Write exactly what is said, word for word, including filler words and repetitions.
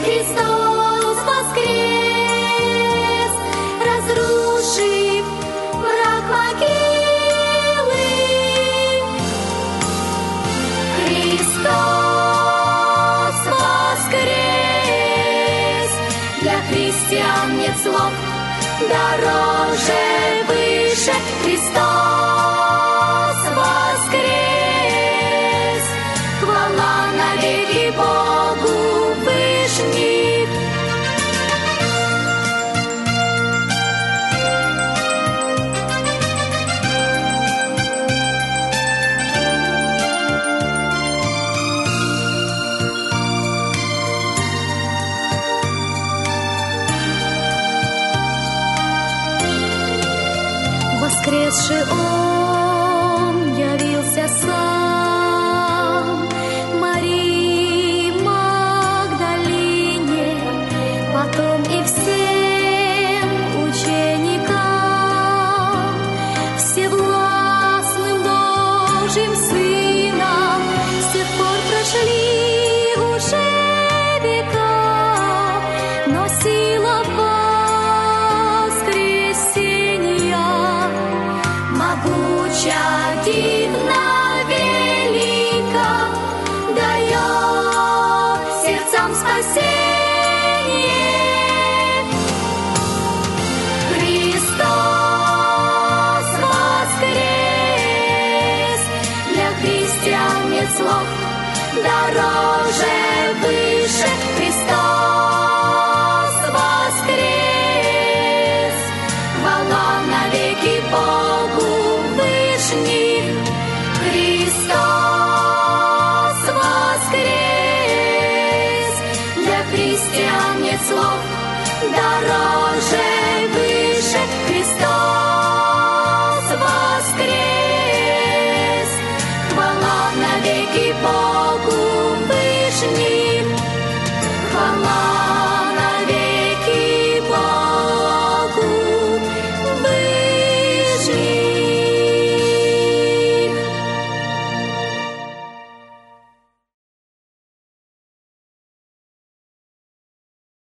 Христос воскрес, разрушив враг могилы. Христос воскрес, для христиан нет слов дороже, выше. Христос воскрес, хвала навеки Богу вышних. Воскресший Он явился сам Марии Магдалине, потом и всем ученикам, всевластным Божьим Сыном. С тех пор прошли уже века, но сила могуча, дивна, велика, дает сердцам спасение. Христос воскрес, для христиан нет слов дороже, выше. Христос воскрес, хвала навеки Богу вышних. Христос воскрес, для христиан нет слов дороже, выше. Христос воскрес.